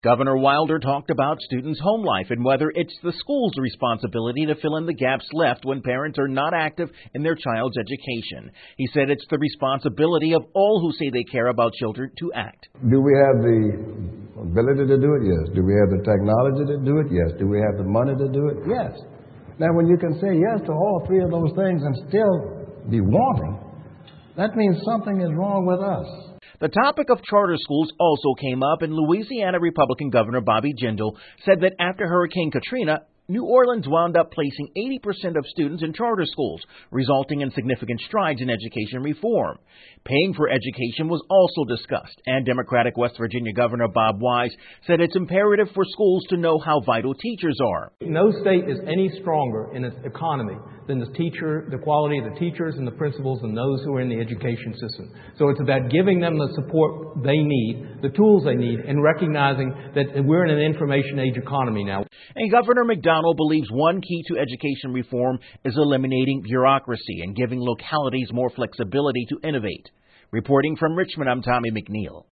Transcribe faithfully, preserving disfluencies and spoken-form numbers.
Governor Wilder talked about students' home life and whether it's the school's responsibility to fill in the gaps left when parents are not active in their child's education. He said it's the responsibility of all who say they care about children to act. Do we have the ability to do it? Yes. Do we have the technology to do it? Yes. Do we have the money to do it? Yes. Now, when you can say yes to all three of those things and still be wanting, that means something is wrong with us. The topic of charter schools also came up, and Louisiana Republican Governor Bobby Jindal said that after Hurricane Katrina, New Orleans wound up placing eighty percent of students in charter schools, resulting in significant strides in education reform. Paying for education was also discussed, and Democratic West Virginia Governor Bob Wise said it's imperative for schools to know how vital teachers are. No state is any stronger in its economy than the teacher, the quality of the teachers and the principals and those who are in the education system. So it's about giving them the support they need, the tools they need, and recognizing that we're in an information age economy now. And Governor McDonald believes one key to education reform is eliminating bureaucracy and giving localities more flexibility to innovate. Reporting from Richmond, I'm Tommy McNeil.